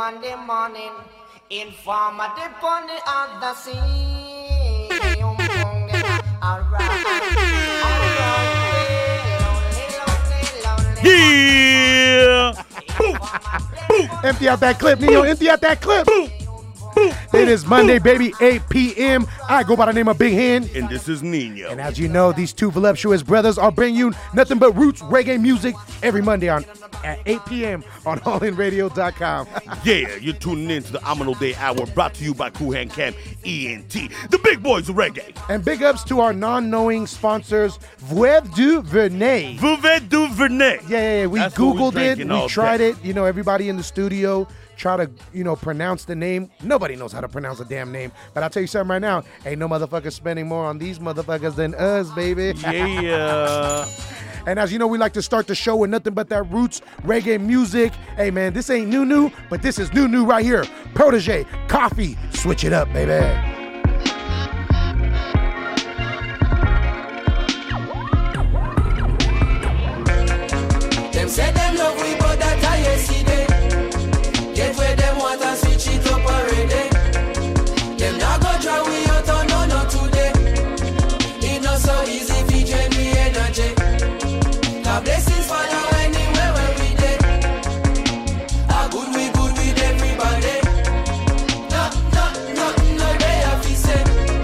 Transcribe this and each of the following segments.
Monday morning, informer dip on the other scene. Yeah! Empty out that clip, Nino. Empty out that clip. It is Monday, baby, 8 p.m. I go by the name of Big Hen. And this is Nino. And as you know, these two voluptuous brothers are bringing you nothing but roots reggae music every Monday at 8 p.m. on allinradio.com. Yeah, you're tuning in to the Amino Day Hour, brought to you by Kuhan Camp ENT, the big boys of reggae. And big ups to our non-knowing sponsors, Veuve du Vernet. Veuve du Vernet. Yeah. We That's what Googled it. drinking all We tried day. it. You know, everybody in the studio try to, pronounce the name. Nobody knows how to pronounce a damn name. But I'll tell you something right now. Ain't no motherfucker spending more on these motherfuckers than us, baby. Yeah. And as you know, we like to start the show with nothing but that roots reggae music. Hey, man, this ain't new, but this is new right here. Protege, Coffee, switch it up, baby. Them say them love we, but that I yesterday. Get where them want and switch it up already. Them not go draw we out on no today. It not so easy if drain me energy. The blessings follow anywhere where we dey. A good with everybody. No, they have to say.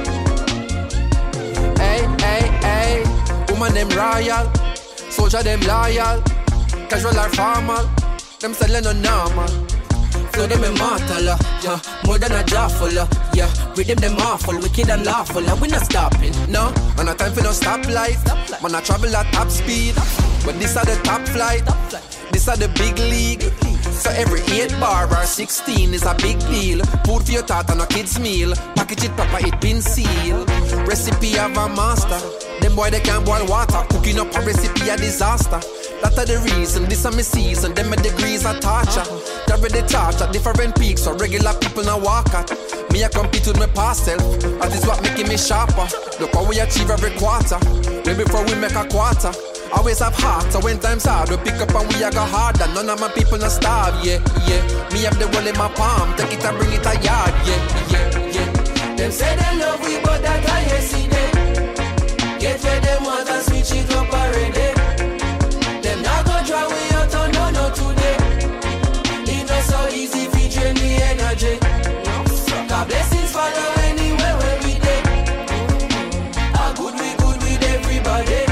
Hey, woman them royal, soldier them loyal, casual or formal, them selling no normal. Flow them immortal, yeah, more than a jawful, yeah. Rhythm them awful, wicked and lawful, we not stopping, no. Man, a time for no stoplight, man, I travel at top speed. But this are the top flight, this are the big league. So every 8 bar or 16 is a big deal. Food for your thought and a kid's meal. Package it proper, it been sealed. Recipe of a master. Them boy they can't boil water. Cooking up a recipe a disaster. That's the reason, this is my season. Them my degrees are torture. Carry the torch at different peaks, so regular people now walk at. Me I compete with my past self. That is what making me sharper. Look how we achieve every quarter. Way before we make a quarter. Always have heart, so when times hard, we pick up and we a go harder. None of my people not starve, yeah. Me have the world in my palm, take it and bring it a yard, yeah. Them say they love we, but that I yesterday. Get where them want and switch it up already. Them not go draw we out on no today. It not so easy if drain the energy. God blessings follow anywhere where we dey. A good with everybody.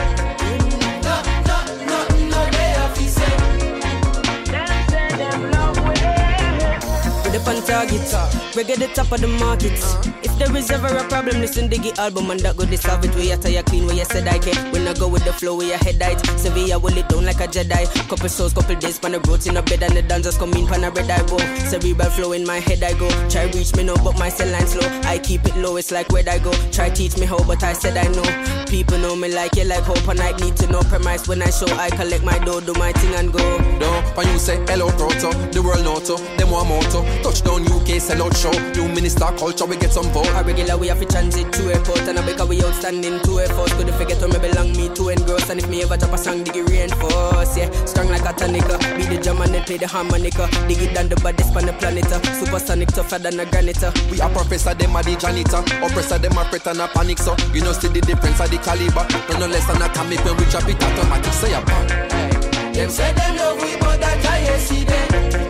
On target, reggae the top of the market. If there is ever a problem, listen to the album and that go dissolve it. We are tired clean where you said I can. When I go with the flow, we are head height. Sevilla will it down like a Jedi. Couple souls, couple days, pan the roads in a bed and the dancers come in, pan a red eye go. Cerebral flow in my head I go. Try reach me now, but my cell line slow. I keep it low, it's like where I go. Try teach me how, but I said I know. People know me like you like hope and I need to know premise when I show. I collect my dough, do my thing and go. Don't, when you say hello proto, the world know to, them one motto. Touchdown UK, sell out show. New minister culture, we get some vote. A regular we have to transit to airport. And I because we outstanding to air force. Couldn't forget where me belong, me to engross. And if me ever drop a song, dig it reinforce. Yeah, strong like a tonica. Be the drum and then play the harmonica. Dig it down the baddest on the planet. Supersonic tougher than a granite. We are professor, them are the janitor. Oppressor, them are fret and a panic. So you know see the difference of the caliber. No less than atomic when we drop it automatic. Say a bang. Them say them love we, but that I yesterday.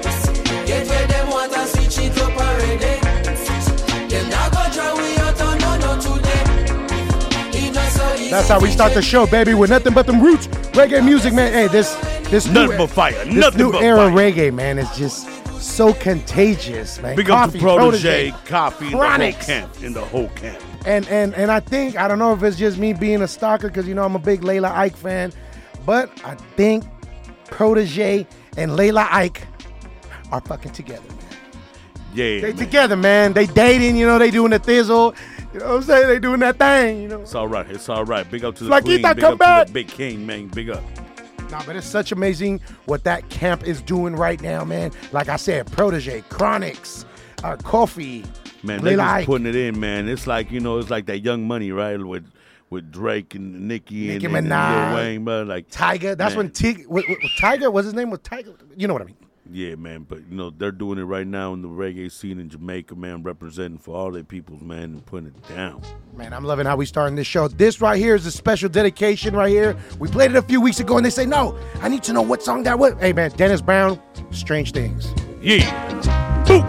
Get where them want and switch it up already. Them not go draw we out on no today. It not so easy. That's how we start the show, baby, with nothing but them roots reggae music, man. Hey, this Nothing but fire. This Nothing new but era fire. reggae, man, is just so contagious, man. Big Coffee, up to Protege, Coffee, in the whole camp. And I think, I don't know if it's just me being a stalker, because, I'm a big Layla Ike fan, but I think Protege and Layla Ike are fucking together, man. Yeah, They together, man. They dating, they doing the thizzle. You know what I'm saying? They doing that thing, It's all right. It's all right. Big up to the Flaquita, queen. Big come up back. to the big king, man. Big up. Nah, but it's such amazing what that camp is doing right now, man. Like I said, Protege, Chronics, Coffee, Man, they Layla just Ike. putting it in, man. It's like, it's like that Young Money, right? With Drake and Nicki and Minaj. Lil Wayne, but like Tiger. That's man. when Tiger, was his name was Tiger? You know what I mean. Yeah, man, but you know they're doing it right now in the reggae scene in Jamaica, man, representing for all their peoples, man, and putting it down. Man, I'm loving how we starting this show. This right here is a special dedication right here. We played it a few weeks ago, and they say, no, I need to know what song that was. Hey, man, Dennis Brown, Strange Things. Yeah. Boom.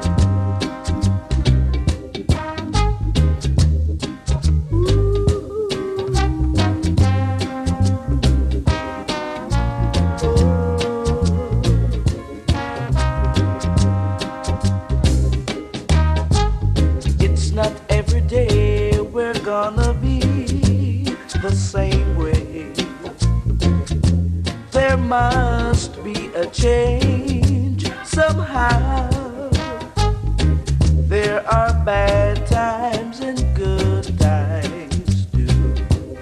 Gonna be the same way. There must be a change somehow. There are bad times and good times too.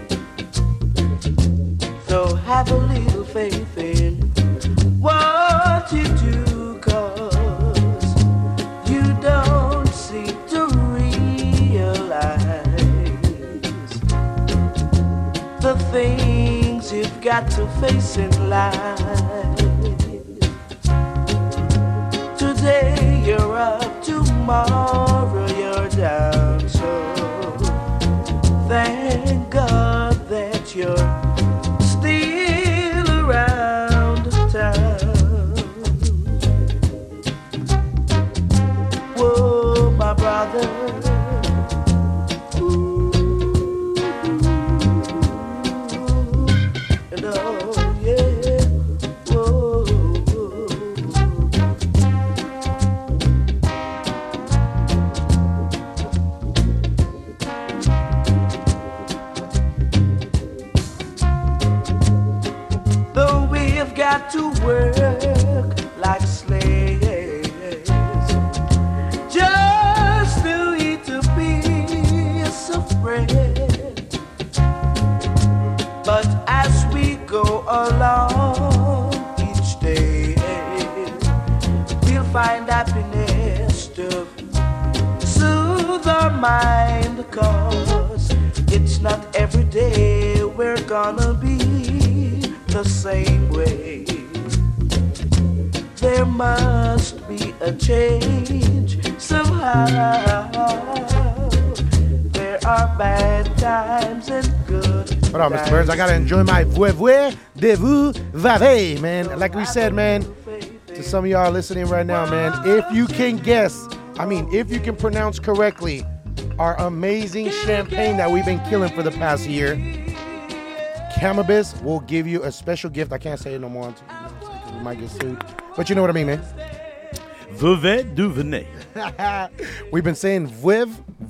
So have a little faith in what you do, 'cause you don't seem to realize the things you've got to face in life. Today you're up, tomorrow you're down. So thank God that you're still around town. Whoa, my brother. Got to work like slaves just to eat a piece of bread. But as we go along each day, we'll find happiness to soothe our mind, 'cause it's not every day we're gonna be the same way. There must be a change somehow. There are bad times and good times. Hold on, Mr. Burns. I gotta enjoy my voix de vous vavez, man. Like we said, man, to some of y'all listening right now, man, if you can guess, if you can pronounce correctly our amazing champagne that we've been killing for the past year, Cannabis will give you a special gift. I can't say it no more because we might get sued. But you know what I mean, man. Veuve du Venet. We've been saying Veuve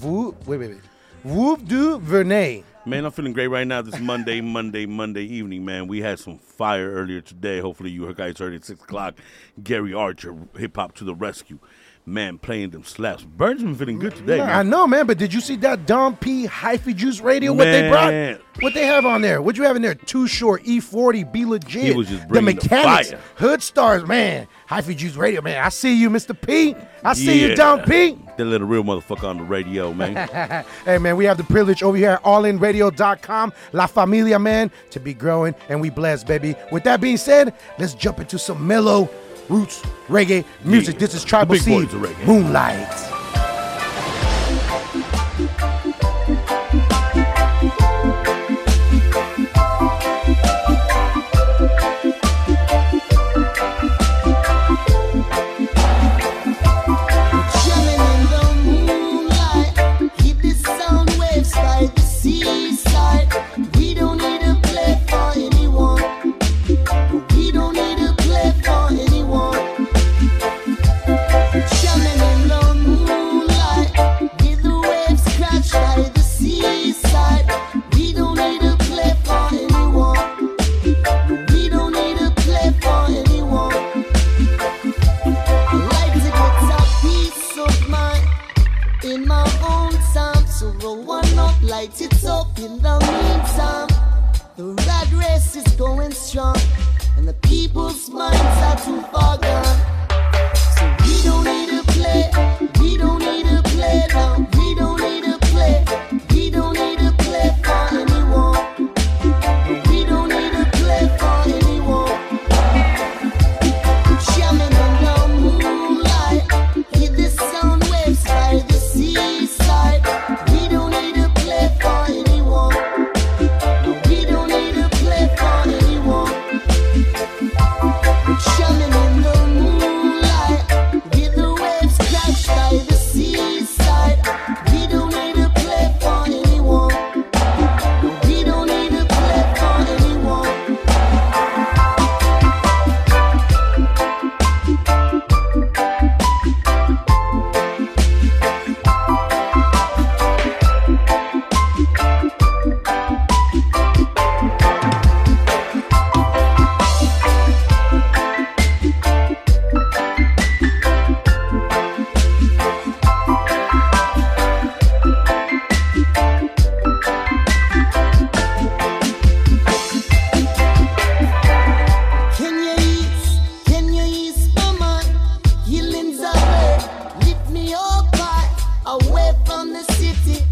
du Venet. Man, I'm feeling great right now this Monday evening, man. We had some fire earlier today. Hopefully you guys heard it at 6 o'clock. Gary Archer, Hip Hop to the Rescue. Man, playing them slaps. Burns been feeling good today, man. I know, man, but did you see that Dom P Hyphy Juice Radio? What they brought? What they have on there? What you have in there? Too Short, E40, Be Legit. He was just bringing the Mechanics, the fire. Hood Stars, man. Hyphy Juice Radio, man. I see you, Mr. P. I see you, Dom P. That little real motherfucker on the radio, man. Hey, man, we have the privilege over here at allinradio.com, La Familia, man, to be growing, and we blessed, baby. With that being said, let's jump into some mellow roots reggae music. This is Tribal Seed, Moonlight. We don't need to play for anyone. We don't need to play for anyone. Jamming in the moonlight.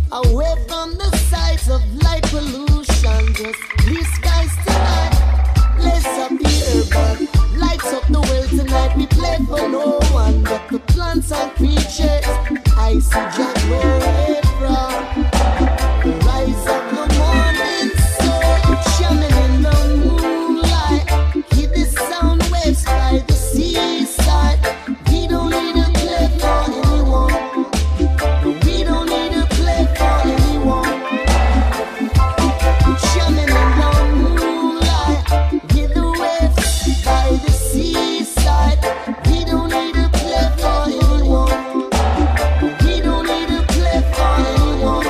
away from the sights of light pollution. Just blue skies tonight, lace up the urban, lights up the world tonight. We play for no one but the plants and creatures. I see Jack away from the rise of the morning sun, shining in the moonlight. Hear the sound waves by the seaside. We don't need to play for anyone. We don't need to play for anyone. Shining in the moonlight. Hear the waves by the seaside. We don't need to play for anyone. We don't need to play for anyone.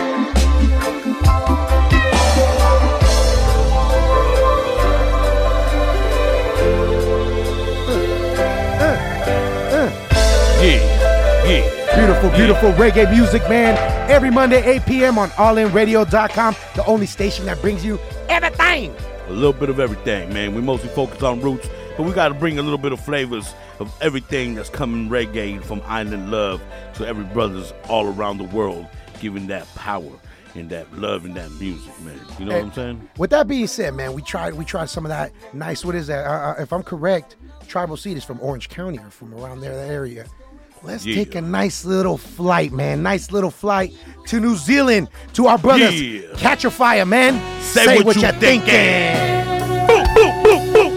Beautiful, beautiful reggae music, man. Every Monday, 8 p.m. on allinradio.com, the only station that brings you everything. A little bit of everything, man. We mostly focus on roots, but we got to bring a little bit of flavors of everything that's coming reggae from Island Love to every brothers all around the world, giving that power and that love and that music, man. You know what I'm saying? With that being said, man, we tried some of that nice, what is that? If I'm correct, Tribal Seed is from Orange County or from around there, that area. Let's take a nice little flight, man. Nice little flight to New Zealand, to our brothers. Catch a Fire, man. Say what you're thinking. Boom, boom, boom, boom.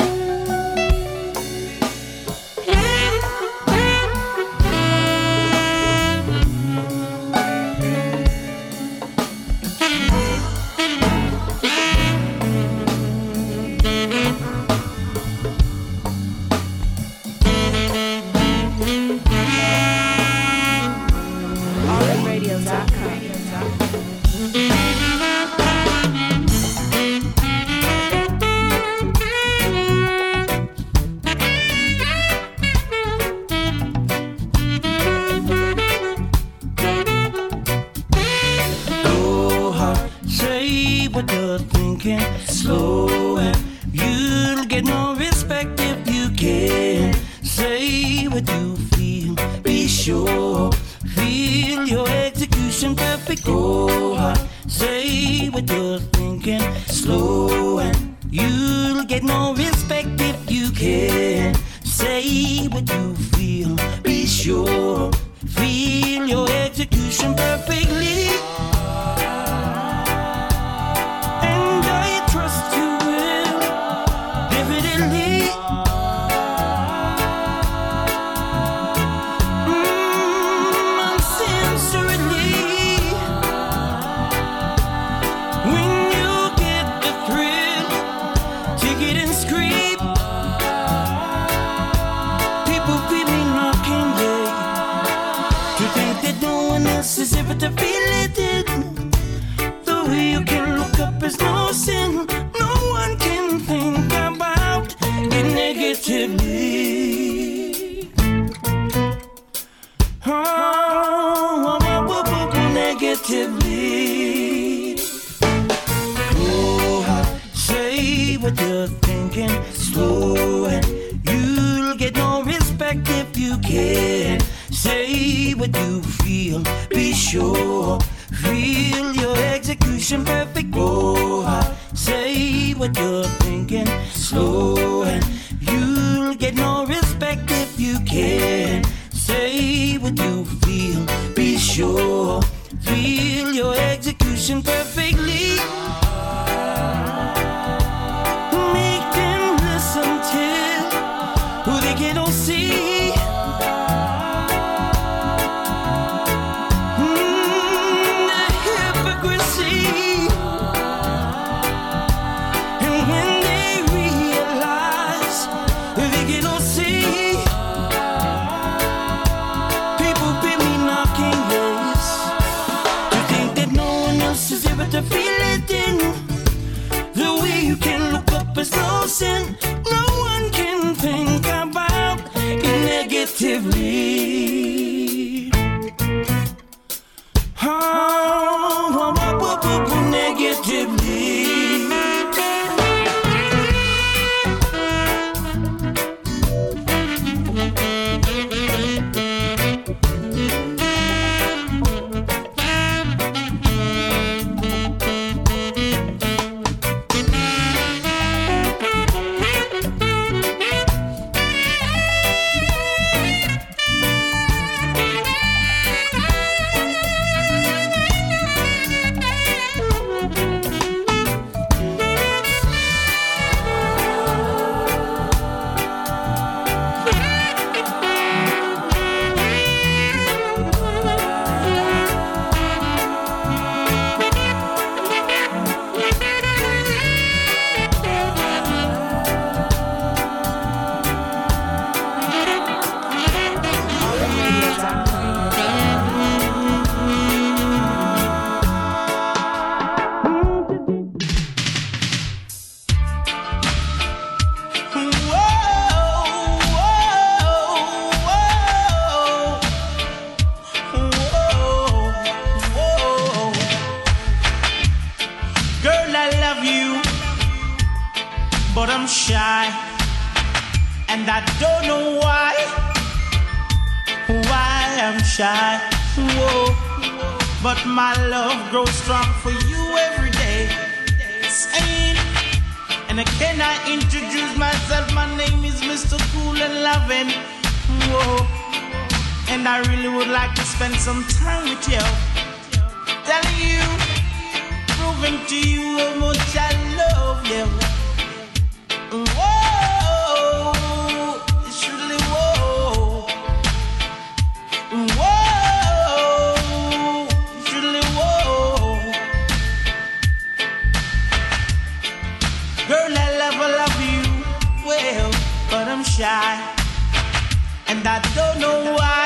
don't know why I'm shy. Whoa. But my love grows strong for you every day. Saying, and I cannot introduce myself. My name is Mr. Cool and Loving. Whoa. And I really would like to spend some time with you, telling you, proving to you how much I love you. Whoa, it's really whoa. Whoa, it's really whoa. Girl, I love you well, but I'm shy. And I don't know why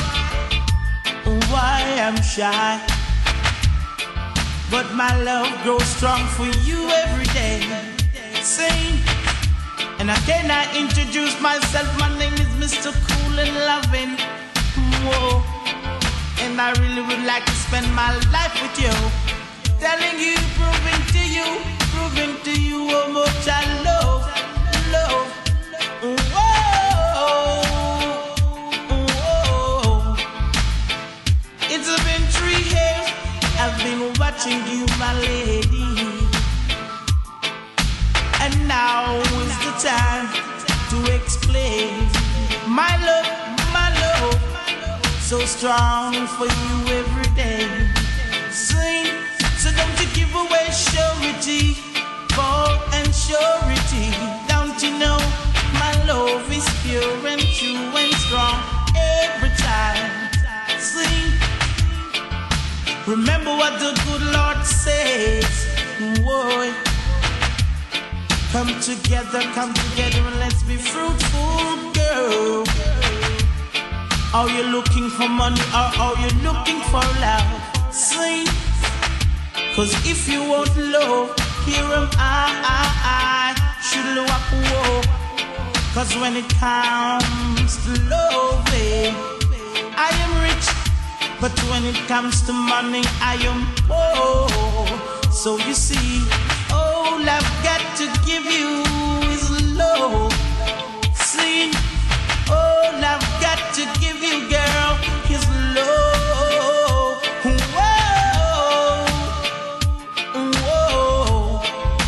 I'm shy. But my love grows strong for you every day. Sing, and I cannot introduce myself. My name is Mr. Cool and Loving. Whoa. And I really would like to spend my life with you, telling you, proving to you how much I love. Whoa. It's been 3 years I've been watching you, my lady, and now is the time to explain my love, so strong for you every day. Sing, so don't you give away surety, for and surety. Don't you know my love is pure and true and strong every time. Sing. Remember what the good Lord says. Whoa. Come together, and let's be fruitful, girl. Are you looking for money or are you looking for love? Sing. Cause if you want love, here am I should walk whoa. Cause when it comes to loving, I am rich. But when it comes to money, I am poor. So you see, all I've got to give you is love. See, all I've got to give you, girl, is love. Whoa, whoa,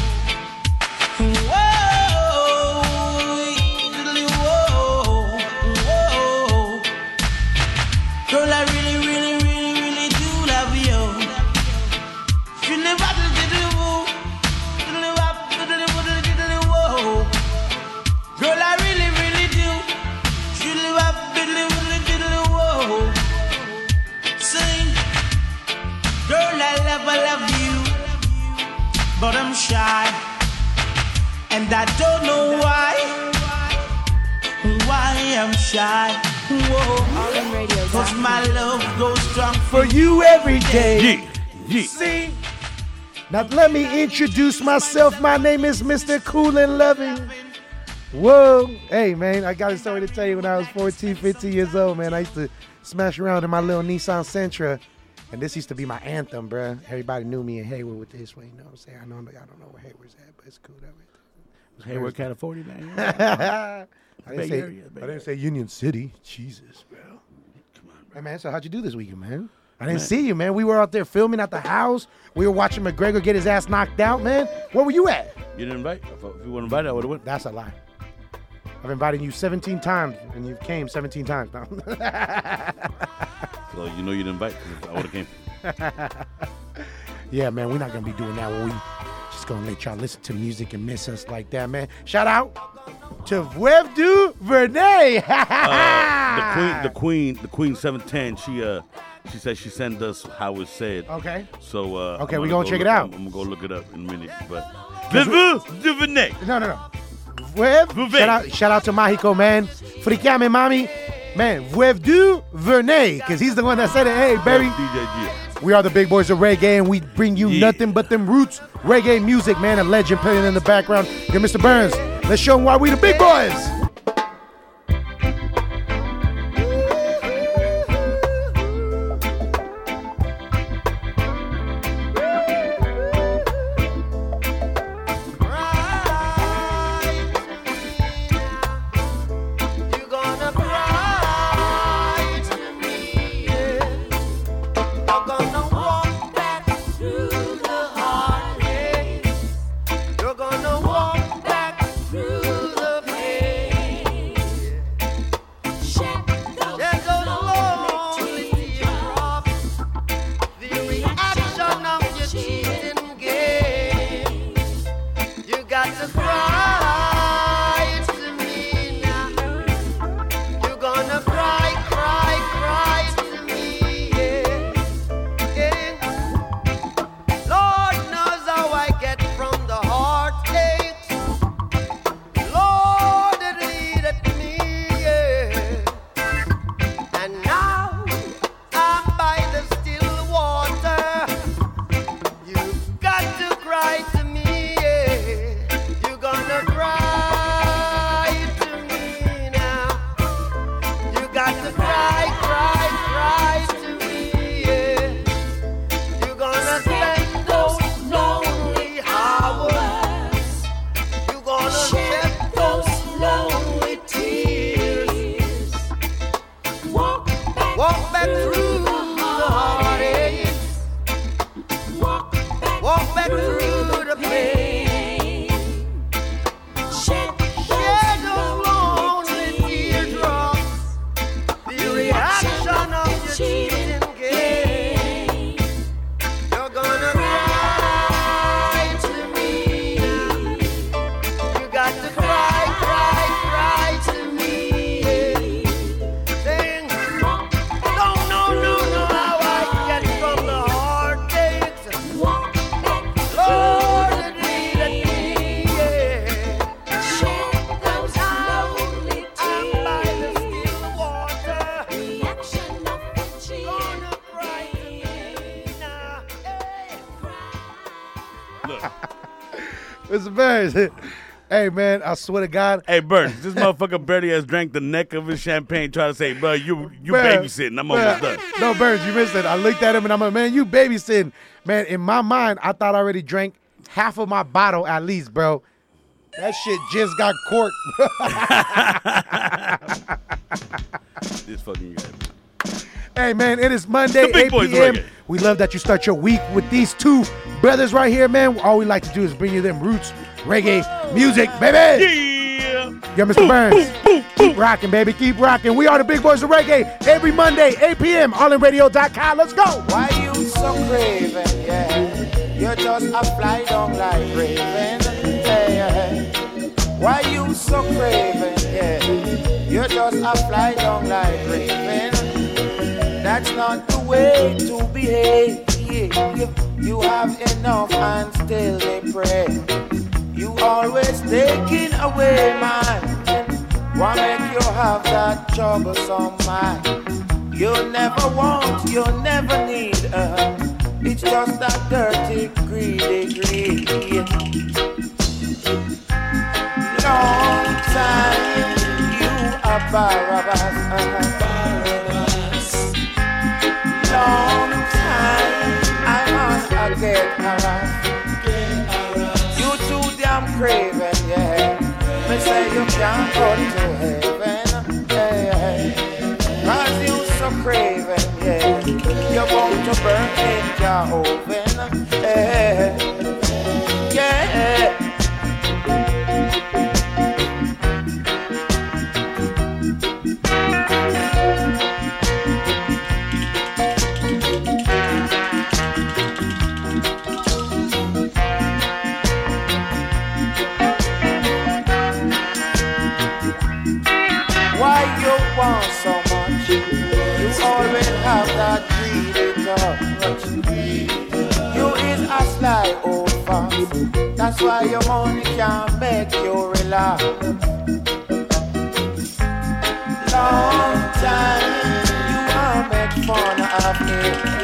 whoa. Girl, I really do love you. You live up to the woo. Girl, I really do. You live up to the woo. Sing. Girl, I love you. But I'm shy. And I don't know why I'm shy. Whoa. Cause my love goes strong For you every day. Yeah. See? Now let me introduce myself. My name is Mr. Cool and Loving. Whoa. Hey, man, I got a story to tell you. When I was 14, 15 years old, man, I used to smash around in my little Nissan Sentra. And this used to be my anthem, bruh. Everybody knew me in Hayward with this way, you know what I'm saying? I don't know where Hayward's at, but it's cool that way. Hayward, California, man. I didn't say Union City. Jesus, bro. Come on, bro. Hey, man, so how'd you do this weekend, man? I didn't see you, man. We were out there filming at the house. We were watching McGregor get his ass knocked out, man. Where were you at? You didn't invite? If you would invite, I would have went. That's a lie. I've invited you 17 times, and you came 17 times now. So you know you didn't invite. I would have came. Yeah, man, we're not going to be doing that when we just going to let y'all listen to music and miss us like that, man. Shout out to Veuve du Vernet. The Queen 710, she said she sent us how it's said. Okay. So okay, we're going to check it out. I'm going to go look it up in a minute. But Veuve du Vernet. No. Veuve. Shout out to Mahiko, man. Fricame Mami. Man, Veuve du Vernet, because he's the one that said it. Hey, Barry. DJ G. We are the big boys of reggae, and we bring you nothing but them roots reggae music, man. A legend playing in the background. Here, Mr. Burns. Let's show them why we the big boys. got to cry, cry, cry to me, yeah. You're gonna spend those lonely hours. You're gonna shed those lonely tears. Walk back through the heartaches. Walk back through the pain. Shed those lonely teardrops. The reaction of your cheating game. You're gonna cry to me. You got to cry, cry, cry to me. Saying, no, how I get from the heartaches. Lord, it needed me, yeah. I'm by the still water. Gonna cry to me now, hey. Look. Mr. Burns. Hey, man, I swear to God. Hey, Burns, this motherfucker barely has drank the neck of his champagne trying to say, bro, you Man, babysitting. I'm man, almost done. No, Burns, you missed it. I looked at him and I'm like, man, you babysitting. Man, in my mind, I thought I already drank half of my bottle at least, bro. That shit just got corked. This fucking guy. Hey, man, it is Monday, The big 8 boys p.m. reggae. We love that you start your week with these two brothers right here, man. All we like to do is bring you them roots, reggae, music, baby. Yeah. Yo, Mr. Burns, keep rocking, baby. Keep rocking. We are the big boys of reggae every Monday, 8 p.m. allinradio.com. Let's go. Why you so craven, yeah? You're just a fly down like raven, yeah. Why you so craven, yeah? You're just a fly down like raven. That's not the way to behave, yeah. You have enough and still they pray. You always taking away mine. Why make you have that troublesome mind? You never want, you never need. It's just that dirty, greedy greed. Long time you are Barabbas. Long time I'm on a get harassed. You too damn craven, yeah. Me say you can't go to heaven, yeah. Cause you so craven, yeah. You're going to burn in your oven, yeah. Yeah. Why you want so much? You always have that greedy touch. You is a sly old fox. That's why your money can't make you relax. Long time you want make fun of me.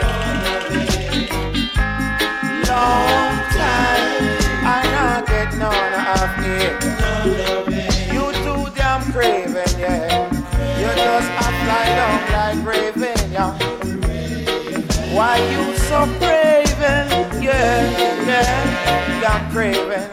Long time I not get none of it. You too damn craven, yeah. You just a fly down like raven, yeah. Why you so craven, yeah, yeah, damn craven.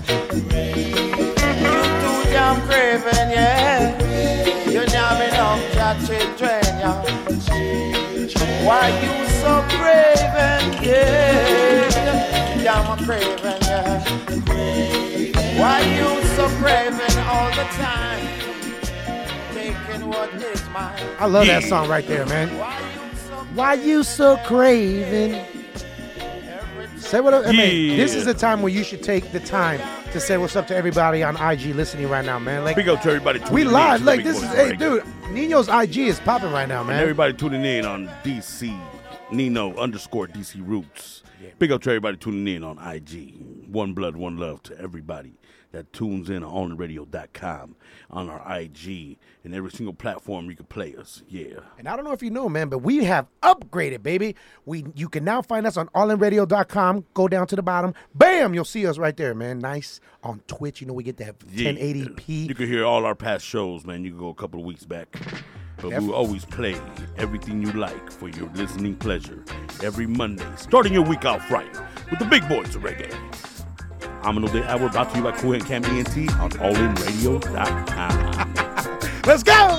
You too damn craven, yeah. You damn enough your children, yeah. Why you so craven, yeah, damn a craven, yeah. Why you so craven all the time? Taking what is mine. I love that song right there, man. Why you so craven? Say what up. I mean, this is the time where you should take the time to say what's up to everybody on IG listening right now, man. Like, Big up to everybody tuning we in live. to the Like, Big this Boys is, hey, Reggae. dude, Nino's IG is popping right now, And man. everybody tuning in on DC Nino_DC Roots. Big up to everybody tuning in on IG. One blood, one love to everybody that tunes in on onradio.com, on our IG, and every single platform you can play us. Yeah. And I don't know if you know, man, but we have upgraded, baby. You can now find us on allinradio.com. Go down to the bottom. Bam! You'll see us right there, man. Nice. On Twitch, you know, we get that 1080p. You can hear all our past shows, man. You can go a couple of weeks back. But we will always play everything you like for your listening pleasure every Monday, starting your week out right with the big boys of reggae. I'm an All Day Hour brought to you by Cool and Cam ENT on allinradio.com. Let's go!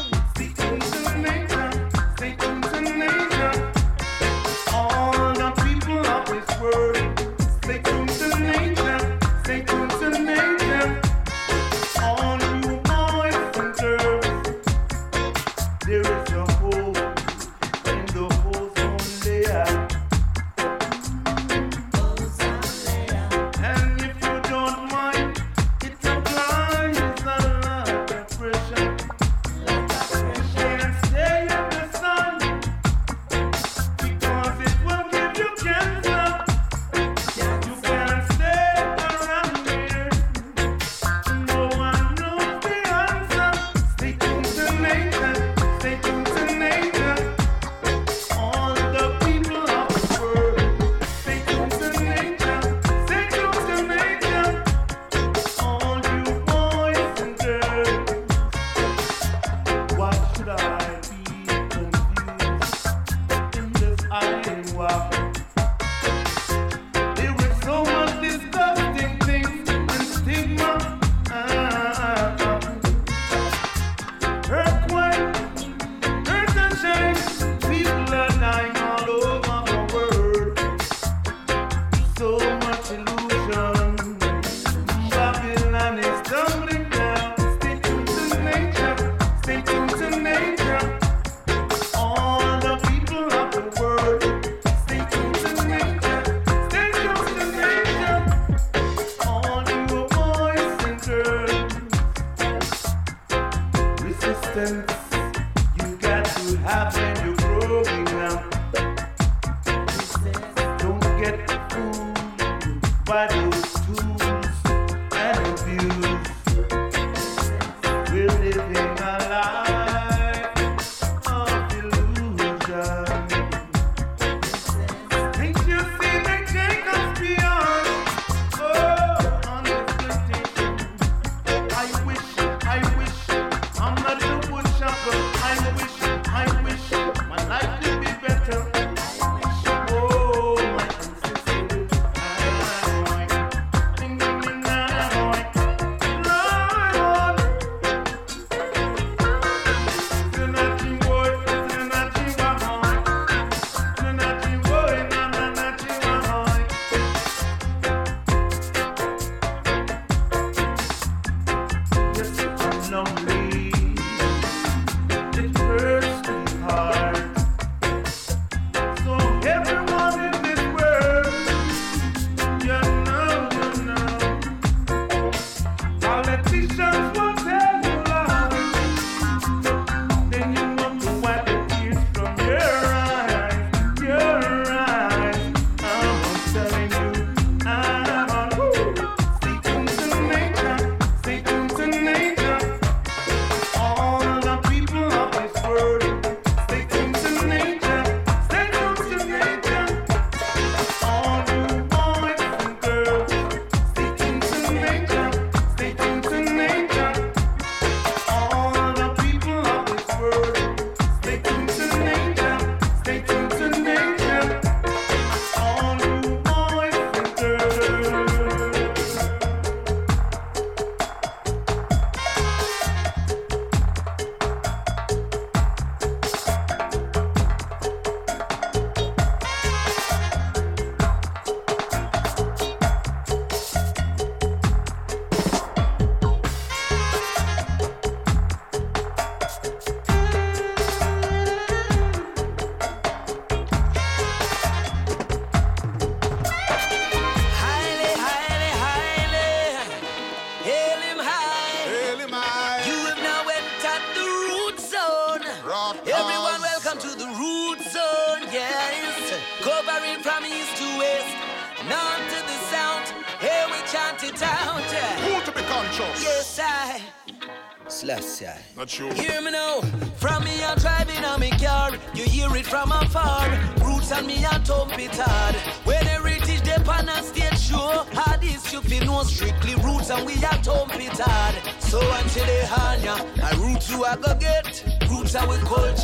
Not you. Hear me now. From me I'm driving on me car. You hear it from afar. Roots and me a thump it hard. When heritage they pan a stage show, how this you feel no strictly roots and we a thump it hard. So until they hanya, a roots you a go get. Roots are we culture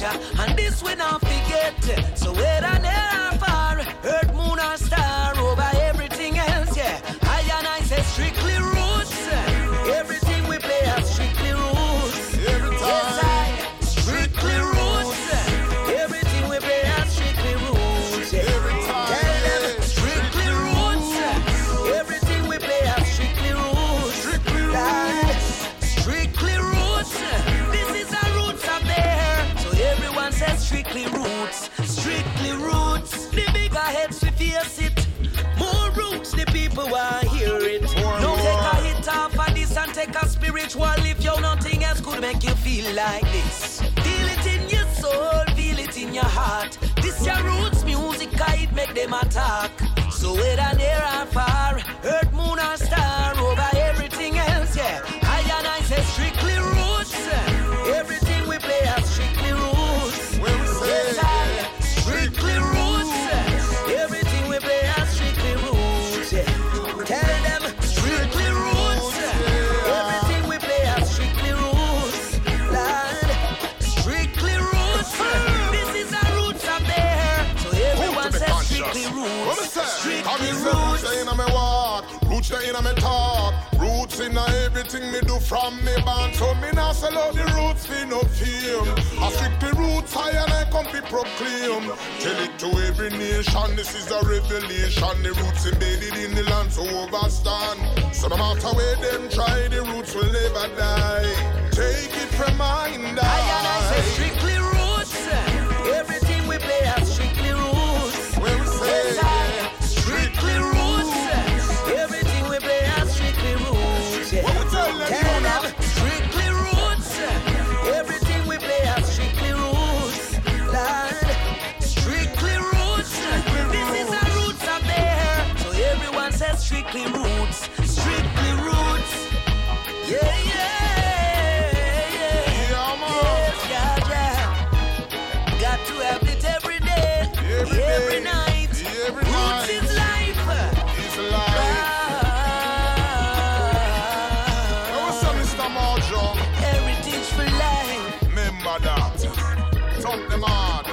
ya. And this we not forget. So whether near or far, earth, moon or star, over everything else, yeah. I and I say strictly roots. Everything we play are strictly roots. Yes, I strictly roots. Everything we play are strictly roots. Tell them strictly roots. Everything we play are strictly roots. Strictly roots. This is our roots up there. So everyone says strictly roots. Strictly roots. The bigger heads we face it. More roots, the people want hear it. Don't take a hit off of this and take a spiritual. If you nothing else could make you feel like this. Feel it in your soul, feel it in your heart. This your roots music, it make them attack. So whether near or far, earth, moon or star, over everything else, yeah. I and I say strictly roots. Everything we play are strictly roots. Yes, I strictly roots. Everything we play are strictly roots. Yeah. Tell them strictly roots. Everything we play are strictly roots. Lord, strictly roots. This is our roots up there. So everyone says strictly roots. Strictly roots. Roots there in my talk, roots in everything me do from me band. So me now sell out the roots for no fame. I strictly roots high and I come be proclaim. Tell it to every nation, this is a revelation. The roots embedded in the land so overstand. So no matter where them try, the roots will never die. Take it from mine. I and I say strictly roots. Everything we play are strictly roots. Where we say strictly roots. Everything we play are strictly roots. Tell them strictly roots. Everything we play are strictly roots. Lord, strictly roots. This is our roots up there. So everyone says strictly roots. Strictly roots. Yeah, yeah, yeah. Yes, yeah. Got to have it every day. Every night. Roots is life. Heritage for life. Remember that. Talk them hard.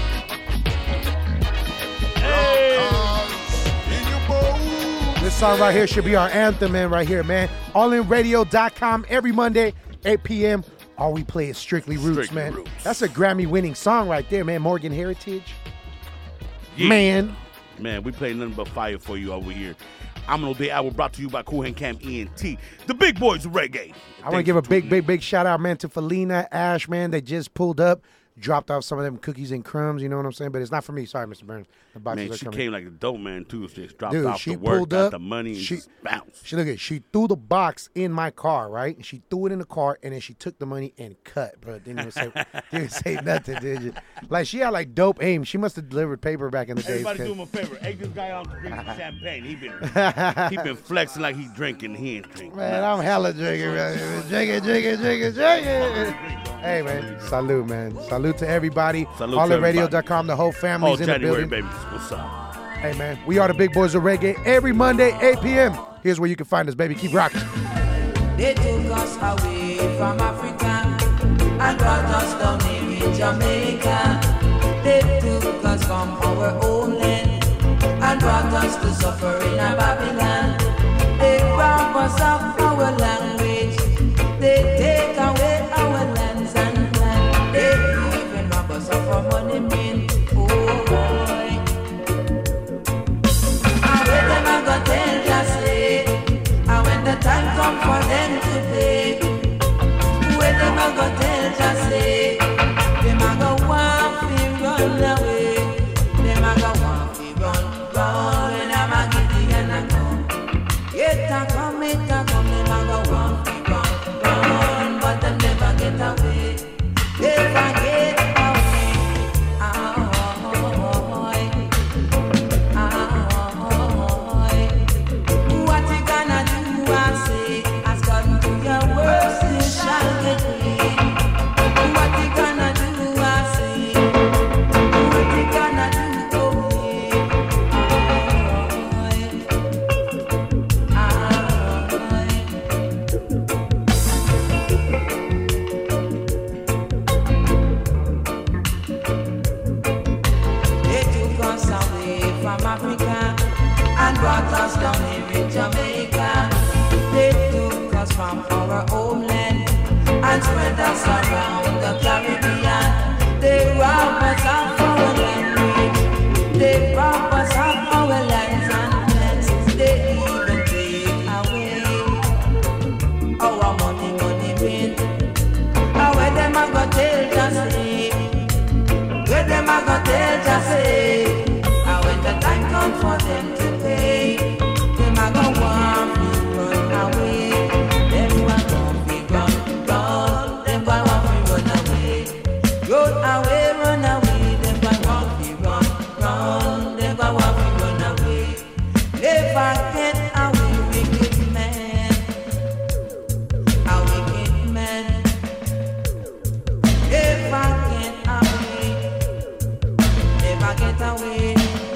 This song right here should be our anthem, man, right here, man. AllInRadio.com every Monday, 8 p.m. All we play is Strictly Roots, Strictly man. Roots. That's a Grammy-winning song right there, man. Morgan Heritage. Yeah. Man. Man, we play nothing but fire for you over here. I'm an O'Day Hour brought to you by Cool Hand Cam ENT, the big boys of reggae. I want to give a big shout out, man, to Felina, Ash, man. They just pulled up, dropped off some of them cookies and crumbs, you know what I'm saying? But it's not for me. Sorry, Mr. Burns. The boxes Man, are she coming. came like a dope man, too. She just dropped Dude, off she the work, pulled got up, the money, and she- just bounced. She threw the box in my car, right? And she threw it in the car, and then she took the money and cut, bro. Didn't even say nothing, did you? Like, she had, like, dope aim. She must have delivered paper back in the days. Everybody do him a favor. Egg this guy out to drink some champagne. He been flexing like he's drinking. He ain't drinking. Man, I'm hella drinking, man. Drinking. Hey, man. Salute, man. Salute to everybody. Salute to everybody. AllInRadio.com. The whole family's in the January, building. baby. What's up? Hey, man. We are the big boys of reggae every Monday, 8 p.m. Here's where you can find us, baby. Keep rocking. They took us away from Africa and brought us down in Jamaica. They took us from our own land and brought us to suffer in a Babylon. They rob us of our language. They take away our lands and land. They even rob us of our money, man. Oh boy. And when them a go tell just say, and when the time come for them to pay, when them a go tell just say, them a go want to run away, them a go want to run, when I'm a giddy and I come, it a come, Africa and brought us down here in Jamaica. They took us from our homeland and spread us around the Caribbean. They robbed us of our language. They robbed us of our lands and lands. They even take away our money bin. And where them a go tell just say, where them a go tell just say. And when the time comes for them to pay, them a go want me run away. Them want me run. Them want me run away. Run away. Them want me run. Them want me run away. Never get away, wicked man. A wicked man. Never get away. Never get away.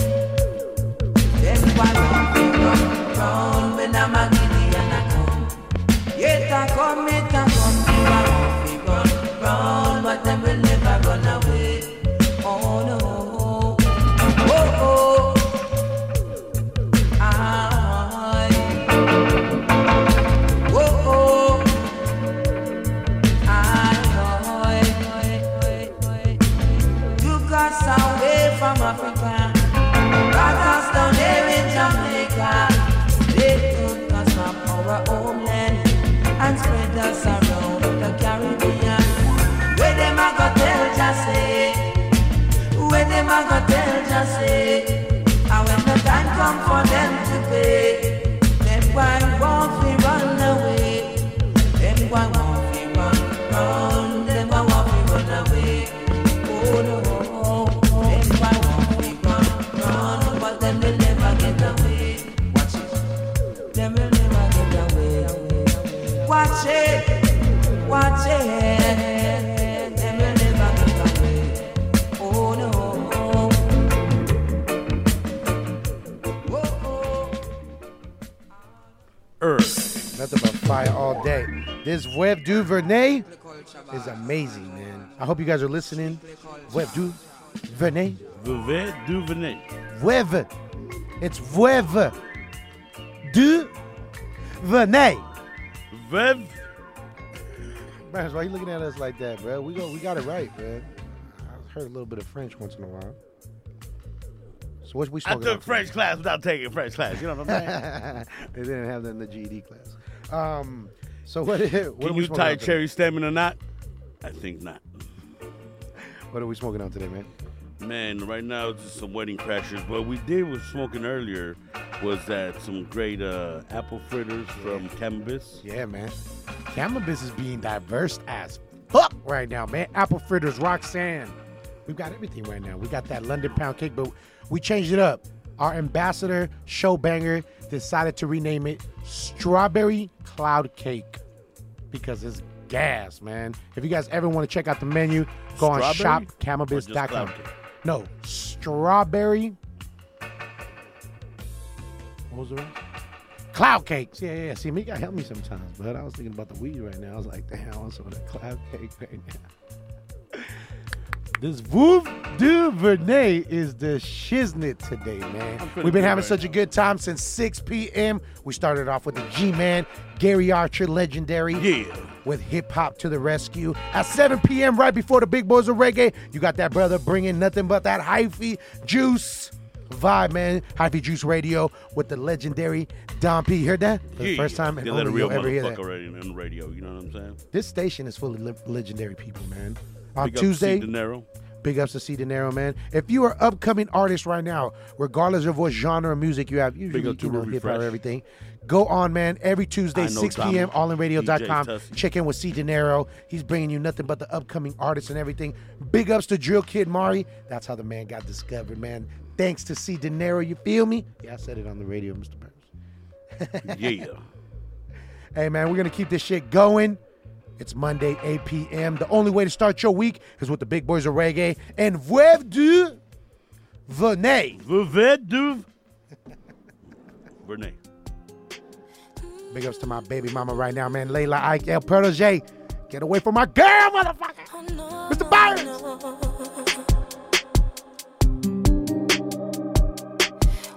Them want me run. When I'm a giddy and I come. Yet I come. They want me run. But them will never run away. Oh no. Oh. Took us away from Africa, brought us down here in Jamaica. They took us from our homeland and spread us around the Caribbean. Where them a go tell just say, where them a go tell just say. And when the time come for them to pay, them boy won't be run away. Them boy won't be run. Them boy won't be run away. Oh no, them boy won't be run. But them will never get away. Watch it. Them will never get away. Watch it. Watch it. Them will never get away. Oh no. Nothing but fire all day. This Veuve du Vernet is amazing, man. I hope you guys are listening. Veuve du Vernet. Veuve du Vernet. Veuve. It's Veuve du Vernet. Veuve. Man, why are you looking at us like that, bro? We got it right, man. I heard a little bit of French once in a while. So what we I smoking took on French class without taking French class. You know what I'm saying? They didn't have that in the GED class. So what are Can we you smoking tie on today? cherry stem or not? I think not. What are we smoking on today, man? Man, right now it's just some wedding crashers. What we did was smoking earlier was that some great apple fritters from Cannabis. Yeah, man. Cannabis is being diverse as fuck right now, man. Apple fritters, Roxanne. We've got everything right now. We got that London pound cake, but we changed it up. Our ambassador, Showbanger, decided to rename it Strawberry Cloud Cake because it's gas, man. If you guys ever want to check out the menu, go on shopcannabis.com. No, strawberry. What was the rest? Cloud cakes. Yeah. See, me gotta help me sometimes, but I was thinking about the weed right now. I was like, damn, I want some of that cloud cake right now. This Veuve du Vernet is the shiznit today, man. We've been having such a good time since 6 p.m. We started off with the G-Man, Gary Archer, legendary. Yeah. With Hip Hop to the Rescue. At 7 p.m., right before the Big Boys of Reggae, you got that brother bringing nothing but that hyphy juice vibe, man. Hyphy Juice Radio with the legendary Don P. Heard that? For the first time, and They let a only real you'll ever hear that. motherfucker already on the radio. You know what I'm saying? This station is full of legendary people, man. On Big up Tuesday, C. De Niro. big ups to C. De Niro, man. If you are upcoming artist right now, regardless of what genre of music you have, usually, up to you know, Ruby hip hop Fresh. or everything, go on, man. Every Tuesday, I know 6 Dama, p.m., allinradio.com. DJ Tussie. Check in with C. De Niro. He's bringing you nothing but the upcoming artists and everything. Big ups to Drill Kid Mari. That's how the man got discovered, man. Thanks to C. De Niro, you feel me? Yeah, I said it on the radio, Mr. Burns. Yeah. Hey, man, we're going to keep this shit going. It's Monday, 8 p.m. The only way to start your week is with the Big Boys of Reggae and Veuve du Vernet. Veuve du Vernet. Big ups to my baby mama right now, man. Layla Ike, El Protege. Get away from my girl, motherfucker. Mr. Byron.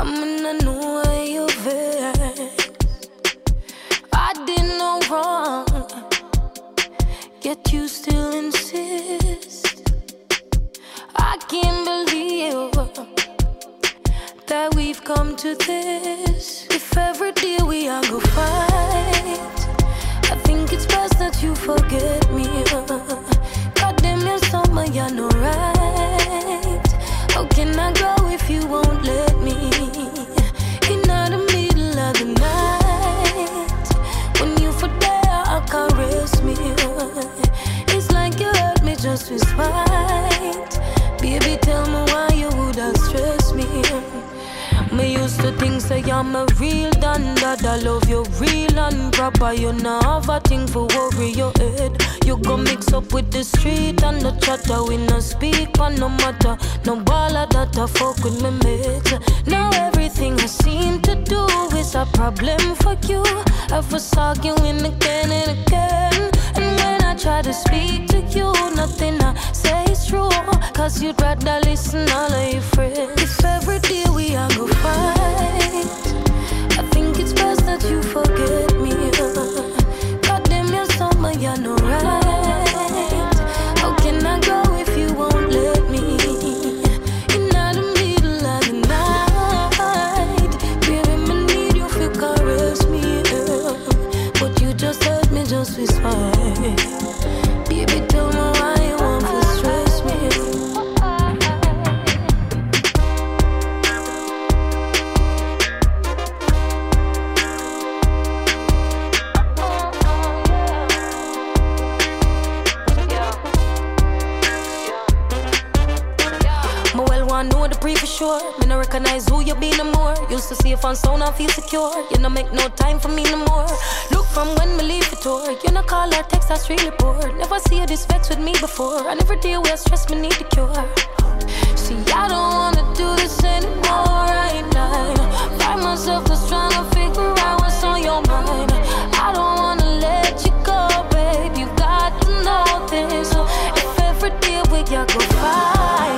I'm in a new way of it. I did no wrong, yet you still insist. I can't believe that we've come to this. If every day we are go fight, I think it's best that you forget me. Goddamn, you're summer, you're no right. How can I go if you won't let me? In the middle of the night, when you for there, I caress me. It's like you hurt me just with spite. Baby, tell me why you would have stressed me. Me used to think say I'm a real done, that I love you real and proper. You know have a thing for worry your head. You go mix up with the street and the chatter. We no speak on no matter. No baller that I fuck with me mate. Now everything I seem to do is a problem for you. I was arguing again and again. And when I try to speak to you, nothing I say is true. Cause you'd rather listen all of your friends. If every day we are go fight, I think it's best that you forget me. Goddamn, you're summer, you're no right. How can I go if you won't let me? In the middle of the night, baby, me need you to caress me. But you just hurt me just with spite. Baby, tell me why you want to stress me. I know the pre for sure. Me no recognize who you be no more. Used to see if on sound I feel secure. You no make no time for me no more. Look from when me leave the tour. You no call or text, that's really poor. Never see you this vex with me before. And every day we stress me need the cure. See, I don't wanna do this anymore right now. Find myself just trying to figure out what's on your mind. I don't wanna let you go, babe. You got to know this. So if every day we got go fight,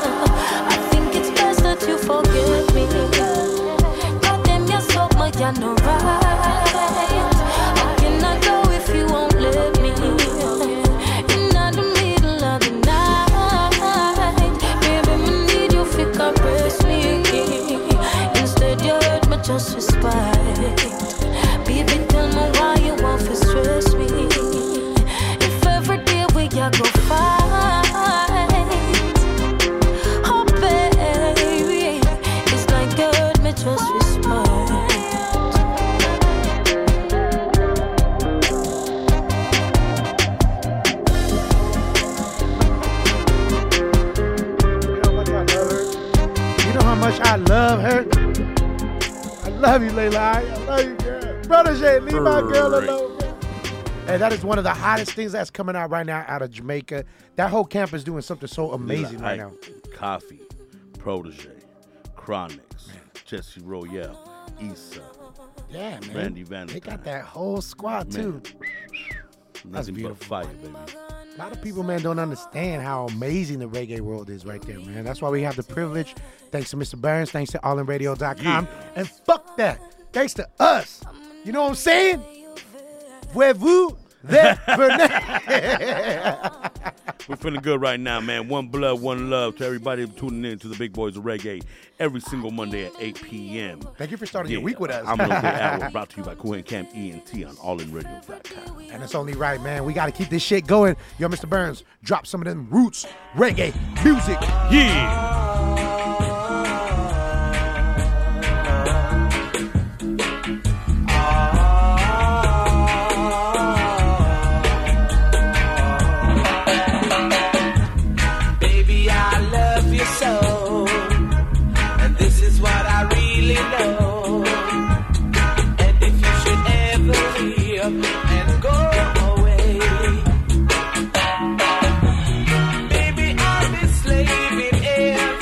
you forget me. Goddamn, you're so much, you're no right. How can I go if you won't let me? In the middle of the night, baby, me need you to caress me. Instead, you hurt me just with spite. Baby, tell me why you want to stress me. If every day we got go fight. Just respect. You know how much I love her? I love you, Layla. I love you, girl. Protege, leave my girl alone. Hey, that is one of the hottest things that's coming out right now out of Jamaica. That whole camp is doing something so amazing right now. Coffee, Protege, Chronix, Jesse Royale, Issa. Yeah, man. Randy Van. They got that whole squad, too. That's beautiful. Fire, baby. A lot of people, man, don't understand how amazing the reggae world is right there, man. That's why we have the privilege. Thanks to Mr. Burns. Thanks to allinradio.com. Yeah. And fuck that. Thanks to us. You know what I'm saying? Voulez-vous le We're feeling good right now, man. One blood, one love to everybody tuning in to the Big Boys of Reggae every single Monday at 8 p.m. Thank you for starting your week with us. I'm Local Hour, brought to you by Kool and Camp ENT on allinradio.com. And it's only right, man. We got to keep this shit going. Yo, Mr. Burns, drop some of them roots reggae music. Yeah. And go away. Baby, I'll be slaving every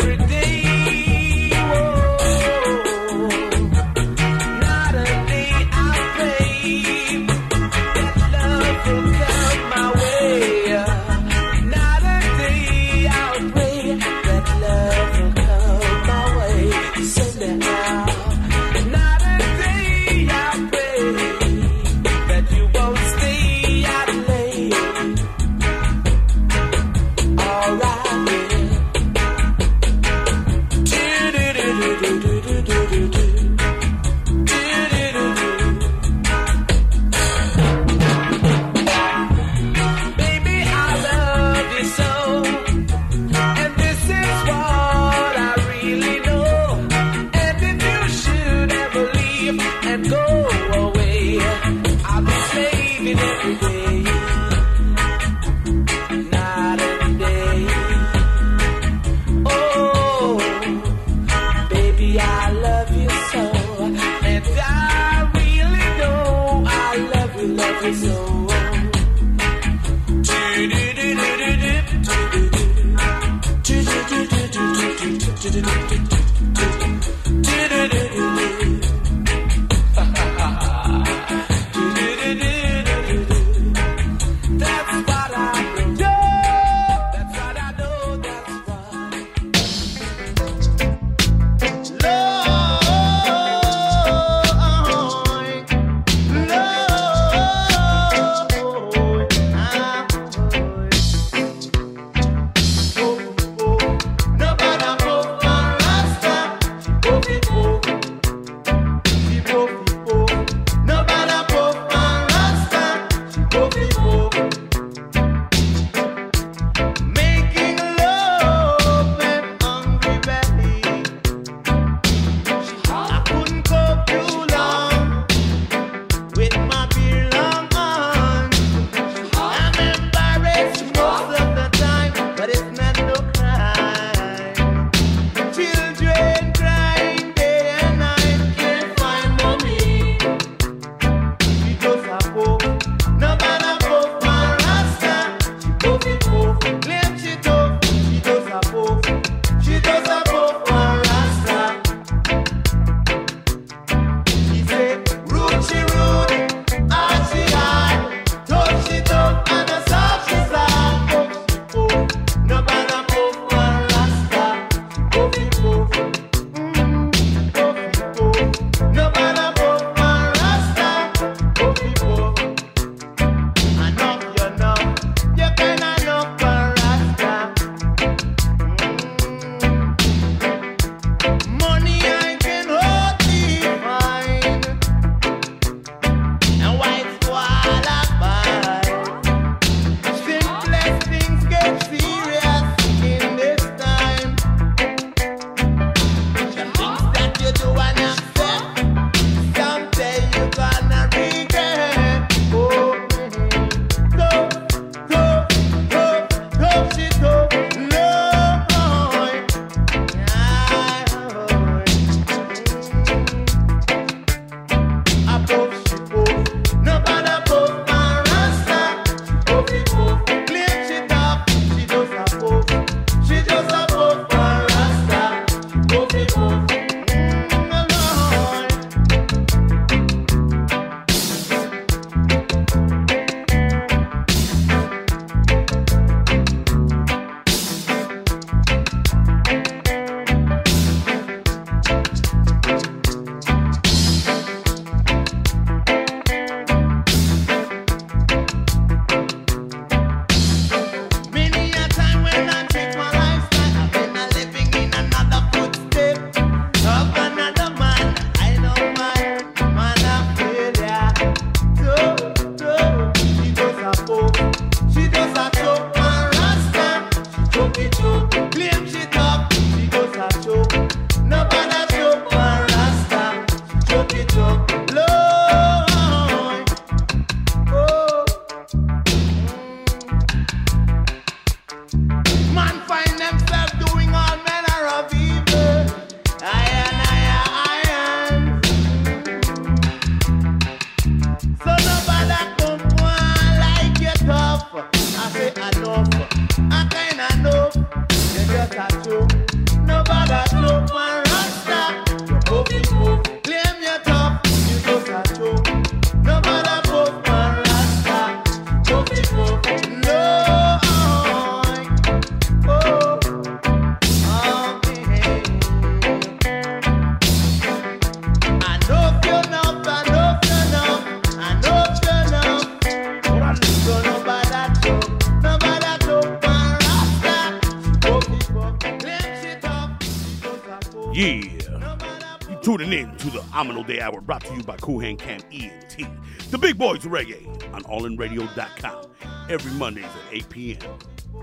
tuning in to the Amino Day Hour, brought to you by Cool Hand Cam ENT. The Big Boys of Reggae on allinradio.com every Mondays at 8 p.m.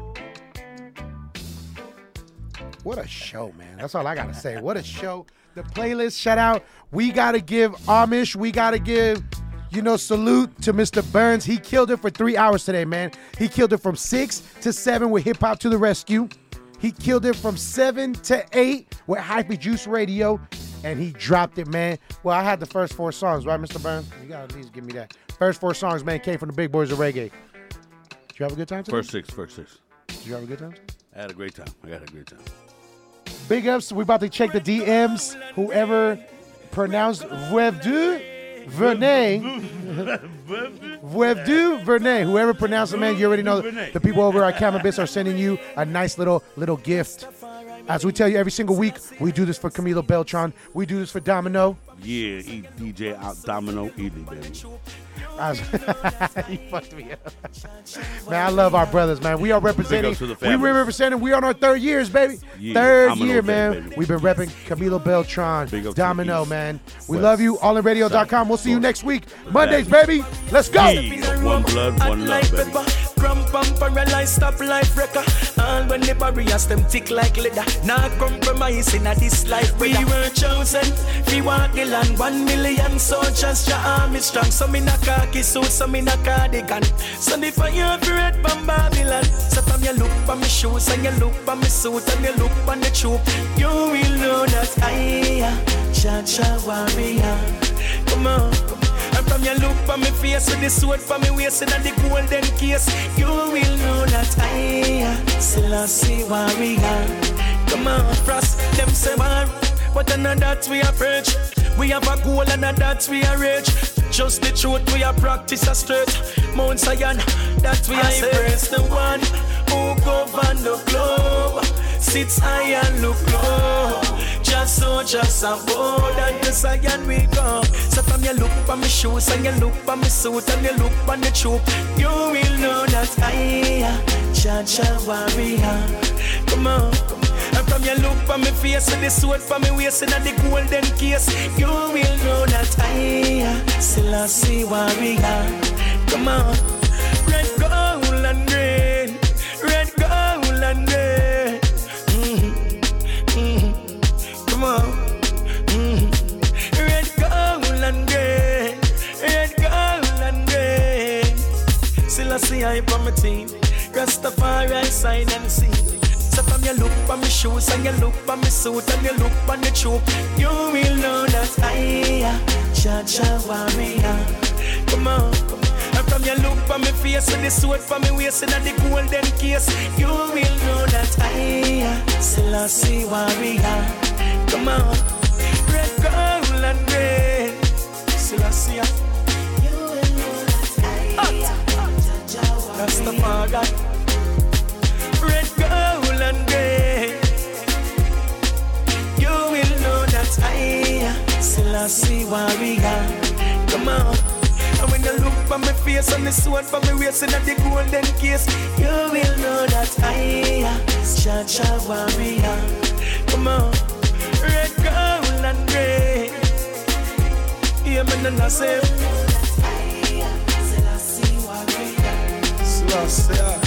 What a show, man. That's all I got to say. What a show. The playlist, shout out. We got to give homage. We got to give, salute to Mr. Burns. He killed it for 3 hours today, man. He killed it from 6 to 7 with Hip Hop to the Rescue. He killed it from 7 to 8 with Hype Juice Radio. And he dropped it, man. Well, I had the first 4 songs, right, Mr. Burns? You got to at least give me that. First 4 songs, man, came from the Big Boys of Reggae. Did you have a good time today? First six. Did you have a good time? I had a great time. I got a great time. Big ups. We about to check the DMs. Whoever pronounced Veuve du Vernet. Veuve du Vernet. Whoever pronounced it, man, you already know. The people over at Cannabis are sending you a nice little gift. As we tell you every single week, we do this for Camilo Beltran. We do this for Domino. Yeah, DJ out Domino Ely, baby. You fucked me up. Man, I love our brothers, man. We are representing. We're representing. We on our 3rd years, baby. Yeah, 3rd year, man. Baby. We've been repping Camilo Beltran, Domino, man. We love you. Allinradio.com. We'll see you next week. Mondays, baby. Let's go. One blood, one love, baby. Paralyzed, stop life wrecker. And when the barriers them tick like leather, not compromise in this life. We were chosen, we walk the land. 1 million soldiers, your army strong. Some in a khaki suit, some in a cardigan. So the fire red from Babylon. So from you look for me shoes and you look for me suit and you look for the troop, you will know that I Jaja warrior. Come on. And from your look for me face with the sword for me waist and the golden case, you will know that I Selassie warrior. Come on, Frost, them say war, but another that we approach. We have a goal and that we are reach. Just the truth we are practice a straight. Mount Zion, that we are praise the one who govern the globe. Sits high and look low. Just a board and to Zion we go. So from you look for me shoes and you look for me suit and you look for the troop, you will know that I Jaja warrior. Come on. And from you look for me face with the sword for me waist and the golden case, you will know that I Selassie warrior. Come on. Red, gold and green. Red, gold and green. Come on. Red, gold and green. Red, gold and green. Selassie I from my team. Rastafari sign and see. So from you look for me shoes and you look for me suit and you look for the troop, you will know that I Jaja warrior. Come on. And from you look for me face with the sword for me waist and the golden case, you will know that I Selassie warrior. Come on. Red, gold and red. Selassie. You will know that I Jaja warrior. Rastafari. Red, gold and grey. You will know that I Selassie warrior. Come on. And when you look for my face and the sword for me waist and the golden case, you will know that I Jaja warrior. Come on. Red, gold and grey. Yeah, man, I say Selassie warrior. Selassie.